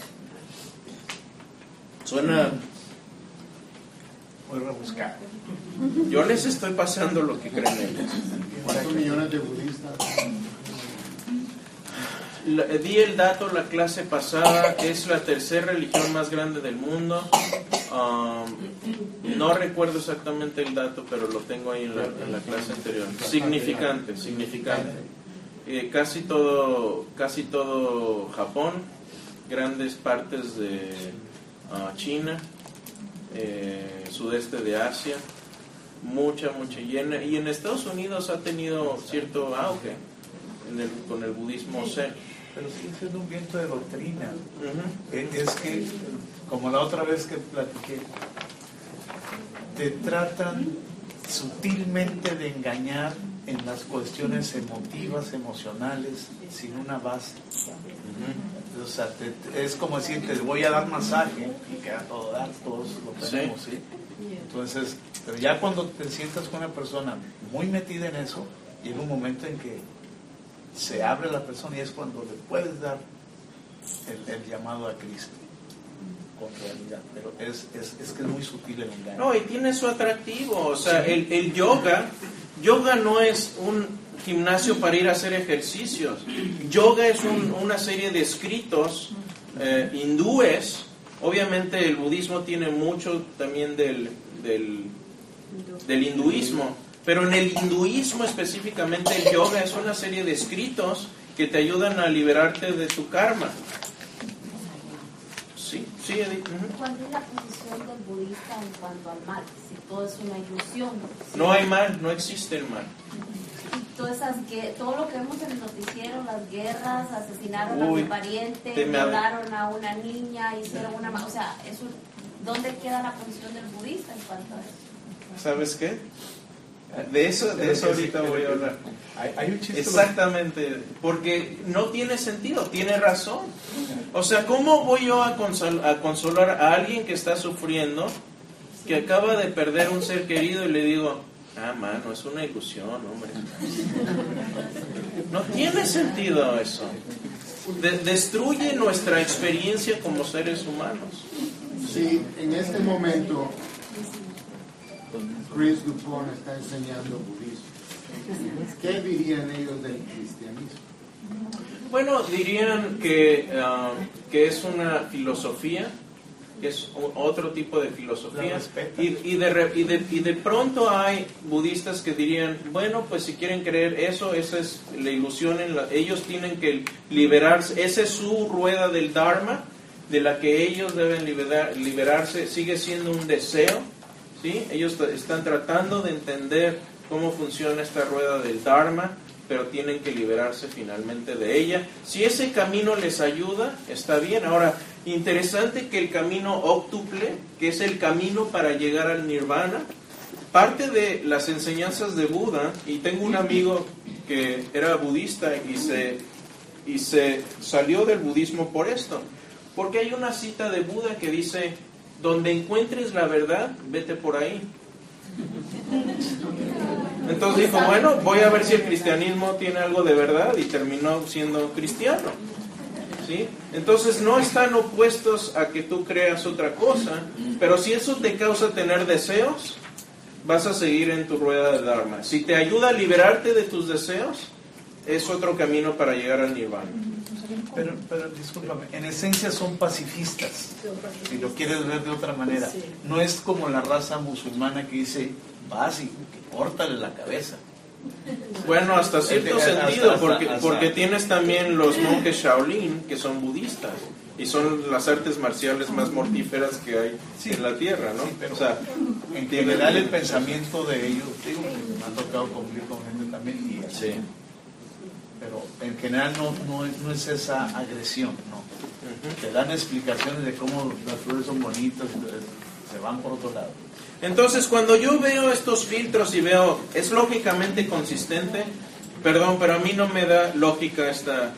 Suena muy rebuscado. Yo les estoy pasando lo que creen ellos. ¿Cuántos millones de budistas? Di el dato la clase pasada, es la tercera religión más grande del mundo. No recuerdo exactamente el dato, pero lo tengo ahí en la clase anterior. Significante. Casi todo Japón, grandes partes de China, sudeste de Asia, mucha llena, y en Estados Unidos ha tenido cierto auge con el budismo zen. Pero sigue siendo un viento de doctrina. Es que, como la otra vez que platiqué, te tratan sutilmente de engañar en las cuestiones emotivas, emocionales, sin una base. O sea, es como decir, te voy a dar masaje y queda todo dar, todos lo tenemos, ¿sí? Entonces, pero ya cuando te sientas con una persona muy metida en eso, llega un momento en que se abre la persona y es cuando le puedes dar el llamado a Cristo con realidad, pero es que es muy sutil el engaño. No, y tiene su atractivo. O sea, el yoga no es un gimnasio para ir a hacer ejercicios. Yoga es una serie de escritos hindúes. Obviamente el budismo tiene mucho también del hinduismo, pero en el hinduismo específicamente el yoga es una serie de escritos que te ayudan a liberarte de tu karma. Sí, Edith. ¿Cuál es la posición del budista en cuanto al mal? Si todo es una ilusión. No hay mal, no existe el mal. Todo lo que vemos en el noticiero, las guerras, asesinaron a mi pariente, violaron a una niña, hicieron una... O sea, ¿dónde queda la posición del budista en cuanto a eso? ¿Sabes qué? De eso ahorita voy a hablar. Hay un chiste. Exactamente, porque no tiene sentido, tiene razón. O sea, ¿cómo voy yo a consolar a alguien que está sufriendo, que acaba de perder un ser querido, y le digo, Mano, es una ilusión, hombre. No tiene sentido eso. Destruye nuestra experiencia como seres humanos. Sí, en este momento Chris Dupont está enseñando budismo. ¿Qué dirían ellos del cristianismo? Bueno, dirían que es una filosofía, que es otro tipo de filosofía, y de pronto hay budistas que dirían, bueno, pues si quieren creer eso, esa es la ilusión, ellos tienen que liberarse, esa es su rueda del Dharma, de la que ellos deben liberarse, sigue siendo un deseo, ¿sí? Ellos están tratando de entender cómo funciona esta rueda del Dharma, pero tienen que liberarse finalmente de ella. Si ese camino les ayuda, está bien. Ahora, interesante que el camino óctuple, que es el camino para llegar al nirvana, parte de las enseñanzas de Buda, y tengo un amigo que era budista y se salió del budismo por esto, porque hay una cita de Buda que dice, donde encuentres la verdad, vete por ahí. Entonces dijo, bueno, voy a ver si el cristianismo tiene algo de verdad, y terminó siendo cristiano, ¿sí? Entonces no están opuestos a que tú creas otra cosa, pero si eso te causa tener deseos, vas a seguir en tu rueda de Dharma. Si te ayuda a liberarte de tus deseos, es otro camino para llegar al nirvana. Pero discúlpame, en esencia son pacifistas, si lo quieres ver de otra manera. No es como la raza musulmana que dice, vas y córtale la cabeza. Bueno, hasta cierto sentido, porque tienes también los monjes Shaolin, que son budistas, y son las artes marciales más mortíferas que hay en la tierra, ¿no? Sí, pero o sea, en general el pensamiento de ellos, digo, me ha tocado convivir con gente también, y sí. Pero en general no es esa agresión, ¿no? Te dan explicaciones de cómo las flores son bonitas, se van por otro lado. Entonces, cuando yo veo estos filtros y veo, es lógicamente consistente, perdón, pero a mí no me da lógica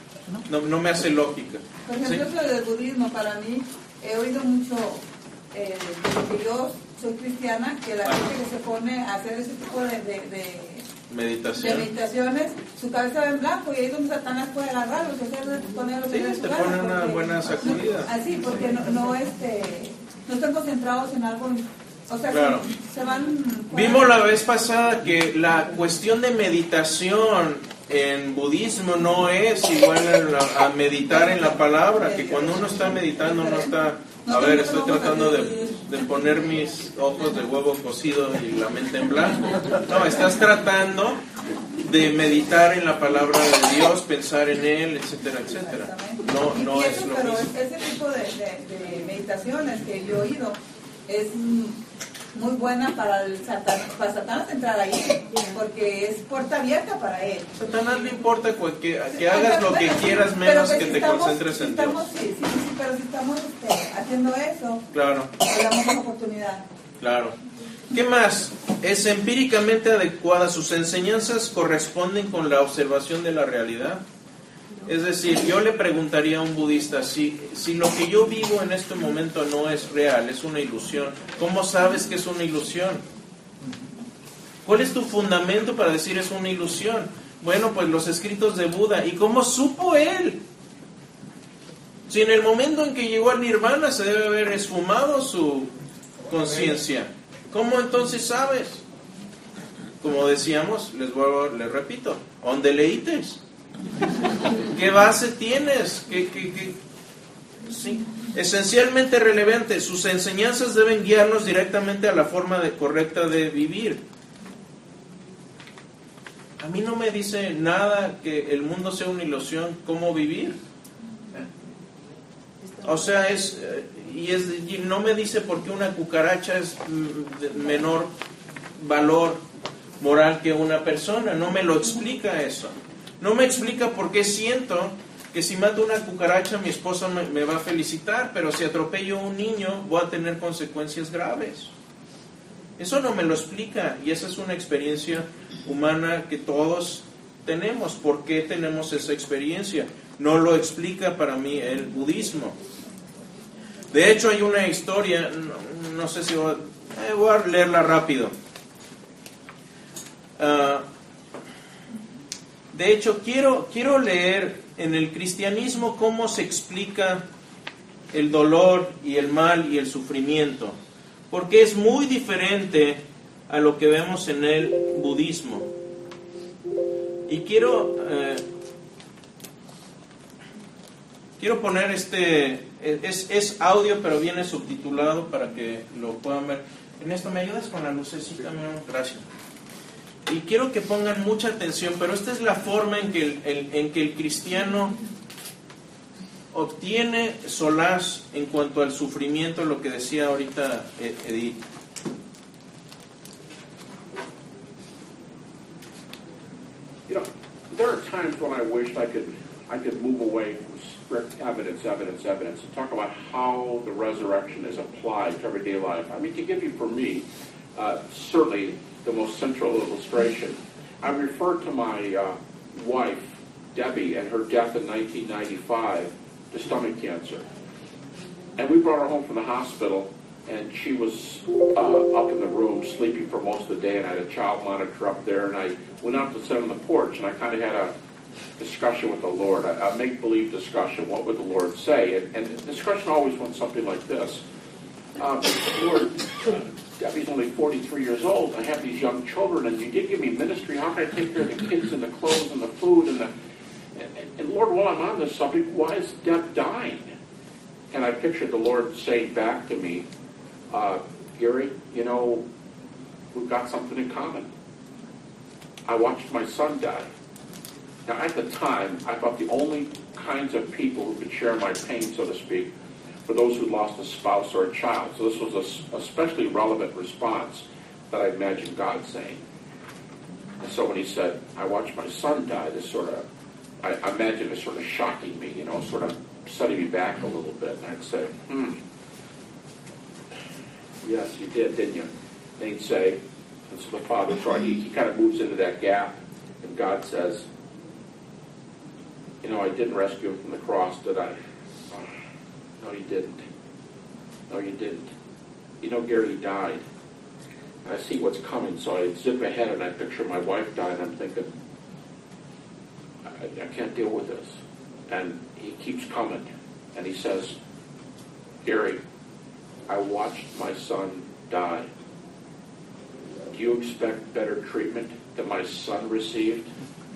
no me hace lógica. Por ejemplo, ¿sí? Lo del budismo, para mí, he oído mucho, porque yo soy cristiana, que la gente que se pone a hacer ese tipo de meditaciones, su cabeza va en blanco, y ahí donde Satanás puede agarrarlos, ponerlos en su te cara, pone una buena sacudida. Así, porque no están concentrados en algo. O sea, claro. Se van... Vimos la vez pasada que la cuestión de meditación en budismo no es igual a meditar en la palabra, que cuando uno está meditando no está... A ver, estoy tratando de poner mis ojos de huevo cocido y la mente en blanco. No, estás tratando de meditar en la palabra de Dios, pensar en Él, etcétera, etcétera. No es lo pero mismo. Ese tipo de meditaciones que yo he oído es muy buena para Satanás entrar ahí, porque es puerta abierta para él. Satanás no importa que hagas lo que quieras, menos que te concentres en Dios. Sí, pero si estamos haciendo eso, claro, le damos una oportunidad. Claro. ¿Qué más? Es empíricamente adecuada. Sus enseñanzas corresponden con la observación de la realidad. Es decir, yo le preguntaría a un budista, si lo que yo vivo en este momento no es real, es una ilusión, ¿cómo sabes que es una ilusión? ¿Cuál es tu fundamento para decir es una ilusión? Bueno, pues los escritos de Buda. ¿Y cómo supo él? Si en el momento en que llegó al nirvana se debe haber esfumado su conciencia, ¿cómo entonces sabes? Como decíamos, les repito, ¿dónde leítes? ¿Qué base tienes? Sí. Esencialmente relevante, sus enseñanzas deben guiarnos directamente a la forma correcta de vivir. A mí no me dice nada que el mundo sea una ilusión, ¿cómo vivir? O sea, y no me dice por qué una cucaracha es de menor valor moral que una persona, no me lo explica eso. No me explica por qué siento que si mato una cucaracha mi esposa me va a felicitar, pero si atropello a un niño voy a tener consecuencias graves. Eso no me lo explica, y esa es una experiencia humana que todos tenemos. ¿Por qué tenemos esa experiencia? No lo explica para mí el budismo. De hecho hay una historia, no sé si voy a leerla rápido. De hecho, quiero leer en el cristianismo cómo se explica el dolor y el mal y el sufrimiento, porque es muy diferente a lo que vemos en el budismo. Y quiero poner es audio, pero viene subtitulado para que lo puedan ver. En esto, ¿me ayudas con la lucecita? Gracias. Y quiero que pongan mucha atención, pero esta es la forma en que el cristiano obtiene solaz en cuanto al sufrimiento, lo que decía ahorita Edith. You know, there are times when I wished I could move away from strict evidence, and talk about how the resurrection is applied to everyday life. I mean, to give you, for me, certainly the most central illustration, I refer to my wife, Debbie, and her death in 1995 to stomach cancer. And we brought her home from the hospital, and she was up in the room sleeping for most of the day, and I had a child monitor up there, and I went out to sit on the porch, and I kind of had a discussion with the Lord, a make-believe discussion. What would the Lord say? And the discussion always went something like this. Lord, Debbie's only 43 years old. I have these young children, and you did give me ministry. How can I take care of the kids and the clothes and the food? And Lord, while I'm on this subject, why is Deb dying? And I pictured the Lord saying back to me, Gary, you know, we've got something in common. I watched my son die. Now, at the time, I thought the only kinds of people who could share my pain, so to speak, were those who lost a spouse or a child. So this was a especially relevant response that I imagined God saying. And so when he said, I watched my son die, this sort of, I imagined it sort of shocking me, you know, sort of setting me back a little bit. And I'd say, yes, you did, didn't you? And he'd say, and so the Father, he kind of moves into that gap, and God says, you know, I didn't rescue him from the cross, did I? No, you didn't. No, you didn't. You know, Gary died. I see what's coming, so I zip ahead and I picture my wife dying. I'm thinking, I can't deal with this. And he keeps coming, and he says, Gary, I watched my son die. Do you expect better treatment than my son received?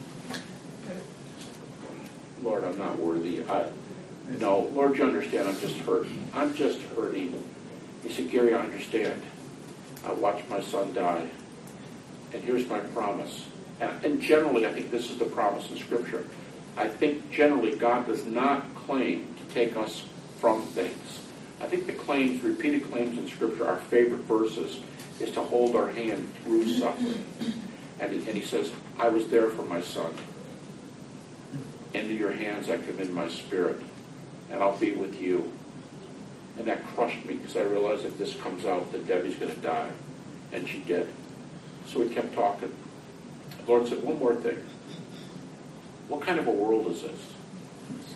Lord, I'm not worthy. No, Lord, you understand, I'm just hurting. I'm just hurting. He said, Gary, I understand. I watched my son die. And here's my promise. And generally, I think this is the promise in Scripture. I think generally God does not claim to take us from things. I think the claims, repeated claims in Scripture, our favorite verses, is to hold our hand through suffering. And he says, I was there for my son. Into your hands I commend my spirit, and I'll be with you. And that crushed me, because I realized if this comes out, that Debbie's going to die. And she did. So we kept talking. The Lord said, one more thing. What kind of a world is this? I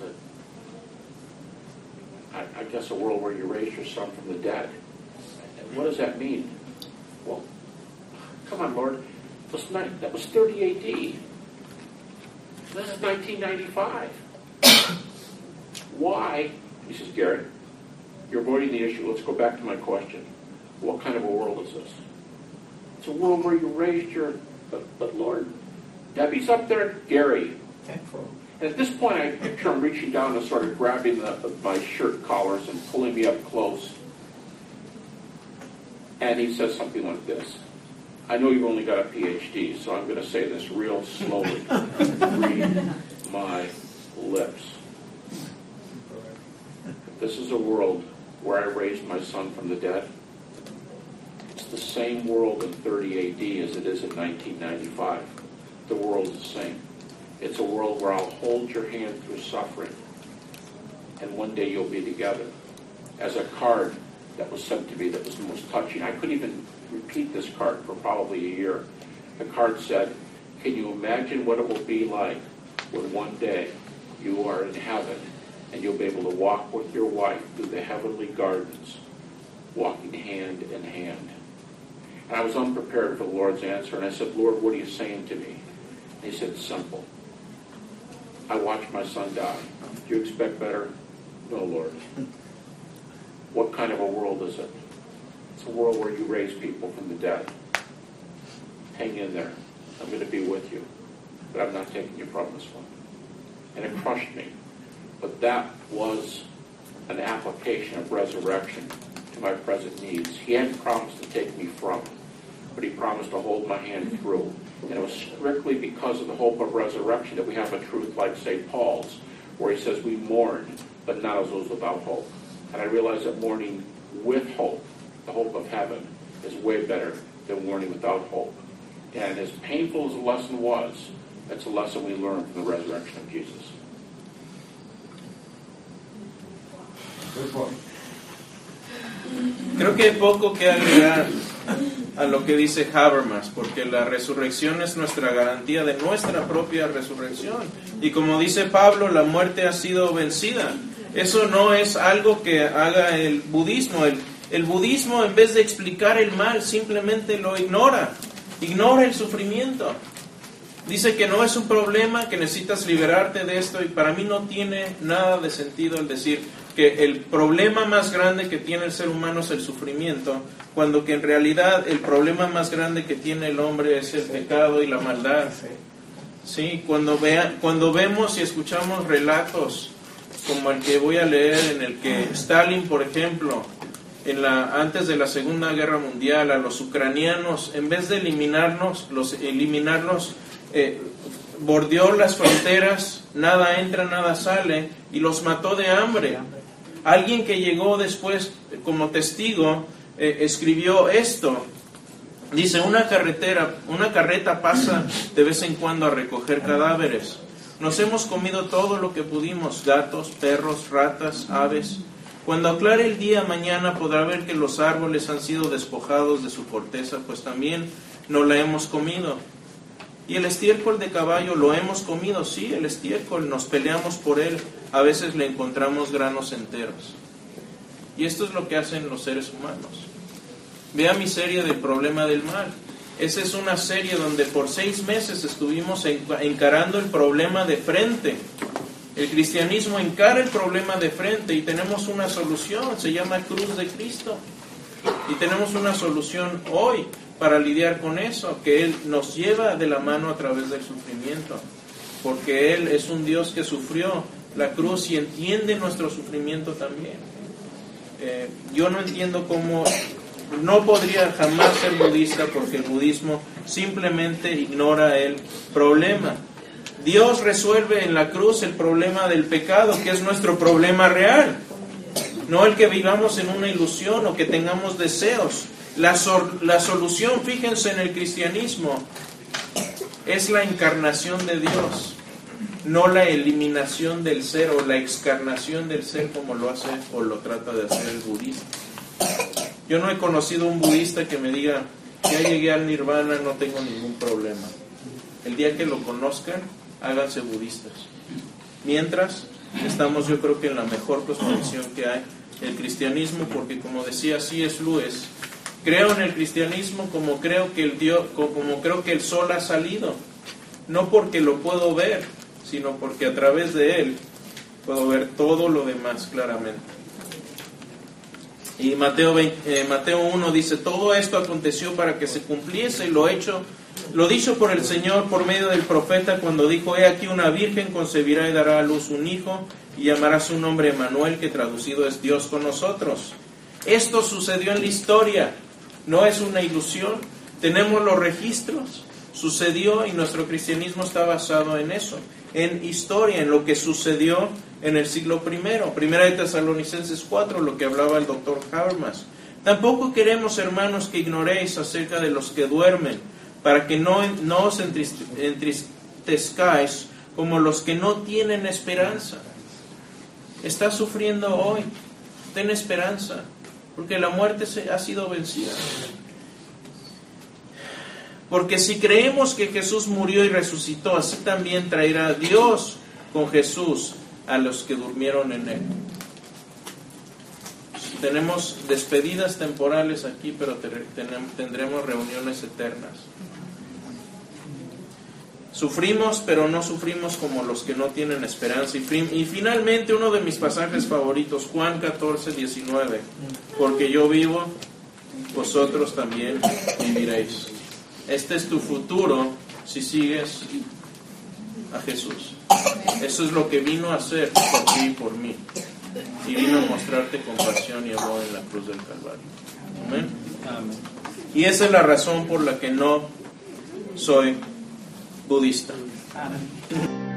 said, I guess a world where you raise your son from the dead. And what does that mean? Well, come on, Lord. That was 30 A.D. This is 1995. Why? He says, Gary, you're avoiding the issue. Let's go back to my question. What kind of a world is this? It's a world where you raised your... But Lord, Debbie's up there, Gary. And at this point, I picture him reaching down and sort of grabbing my shirt collars and pulling me up close. And he says something like this. I know you've only got a PhD, so I'm going to say this real slowly. Read my lips. This is a world where I raised my son from the dead. It's the same world in 30 A.D. as it is in 1995. The world is the same. It's a world where I'll hold your hand through suffering, and one day you'll be together. As a card that was sent to me that was the most touching. I couldn't even repeat this card for probably a year. The card said, can you imagine what it will be like when one day you are in heaven and you'll be able to walk with your wife through the heavenly gardens, walking hand in hand. And I was unprepared for the Lord's answer. And I said, Lord, what are you saying to me? And he said, it's simple. I watched my son die. Do you expect better? No, Lord. What kind of a world is it? It's a world where you raise people from the dead. Hang in there. I'm going to be with you. But I'm not taking you from this one. And it crushed me. But that was an application of resurrection to my present needs. He hadn't promised to take me from, but he promised to hold my hand through. And it was strictly because of the hope of resurrection that we have a truth like St. Paul's, where he says we mourn, but not as those without hope. And I realized that mourning with hope, the hope of heaven, is way better than mourning without hope. And as painful as the lesson was, that's a lesson we learned from the resurrection of Jesus. Creo que hay poco que agregar a lo que dice Habermas, porque la resurrección es nuestra garantía de nuestra propia resurrección. Y como dice Pablo, la muerte ha sido vencida. Eso no es algo que haga el budismo. El budismo, en vez de explicar el mal, simplemente lo ignora. Ignora el sufrimiento. Dice que no es un problema, que necesitas liberarte de esto, y para mí no tiene nada de sentido el decir que el problema más grande que tiene el ser humano es el sufrimiento, cuando que en realidad el problema más grande que tiene el hombre es el pecado y la maldad. Sí, cuando vemos y escuchamos relatos como el que voy a leer, en el que Stalin, por ejemplo, antes de la Segunda Guerra Mundial, a los ucranianos, en vez de eliminarlos, bordeó las fronteras, nada entra, nada sale, y los mató de hambre. Alguien que llegó después como testigo escribió esto. Dice, una carreta pasa de vez en cuando a recoger cadáveres. Nos hemos comido todo lo que pudimos, gatos, perros, ratas, aves. Cuando aclare el día mañana podrá ver que los árboles han sido despojados de su corteza, pues también no la hemos comido. Y el estiércol de caballo lo hemos comido, sí, el estiércol, nos peleamos por él, a veces le encontramos granos enteros. Y esto es lo que hacen los seres humanos. Vea mi serie del problema del mal. Esa es una serie donde por 6 meses estuvimos encarando el problema de frente. El cristianismo encara el problema de frente y tenemos una solución, se llama Cruz de Cristo. Y tenemos una solución hoy para lidiar con eso, que Él nos lleva de la mano a través del sufrimiento, porque Él es un Dios que sufrió la cruz y entiende nuestro sufrimiento también. Yo no entiendo cómo, no podría jamás ser budista, porque el budismo simplemente ignora el problema. Dios resuelve en la cruz el problema del pecado, que es nuestro problema real, no el que vivamos en una ilusión o que tengamos deseos. La solución, fíjense, en el cristianismo es la encarnación de Dios, no la eliminación del ser o la excarnación del ser como lo hace o lo trata de hacer el budista. Yo no he conocido un budista que me diga, ya llegué al nirvana, no tengo ningún problema. El día que lo conozcan, háganse budistas. Mientras, estamos yo creo que en la mejor cosmovisión que hay, el cristianismo, porque como decía C.S. Lewis, creo en el cristianismo como creo que el sol ha salido, no porque lo puedo ver, sino porque a través de él puedo ver todo lo demás claramente. Y Mateo 1 dice, todo esto aconteció para que se cumpliese lo dicho por el Señor por medio del profeta cuando dijo, he aquí una virgen concebirá y dará a luz un hijo y llamará su nombre Emmanuel, que traducido es Dios con nosotros. Esto sucedió en la historia, no es una ilusión, tenemos los registros, sucedió, y nuestro cristianismo está basado en eso, en historia, en lo que sucedió en el siglo I. Primera de Tesalonicenses 4, lo que hablaba el doctor Habermas. Tampoco queremos, hermanos, que ignoréis acerca de los que duermen, para que no os entristezcáis como los que no tienen esperanza. Estás sufriendo hoy, ten esperanza, porque la muerte ha sido vencida. Porque si creemos que Jesús murió y resucitó, así también traerá Dios con Jesús a los que durmieron en Él. Tenemos despedidas temporales aquí, pero tendremos reuniones eternas. Sufrimos, pero no sufrimos como los que no tienen esperanza. Y finalmente, uno de mis pasajes favoritos, Juan 14, 19. Porque yo vivo, vosotros también viviréis. Este es tu futuro si sigues a Jesús. Eso es lo que vino a hacer por ti y por mí. Y vino a mostrarte compasión y amor en la cruz del Calvario. Amén. Amén. Y esa es la razón por la que no soy budista. Amén.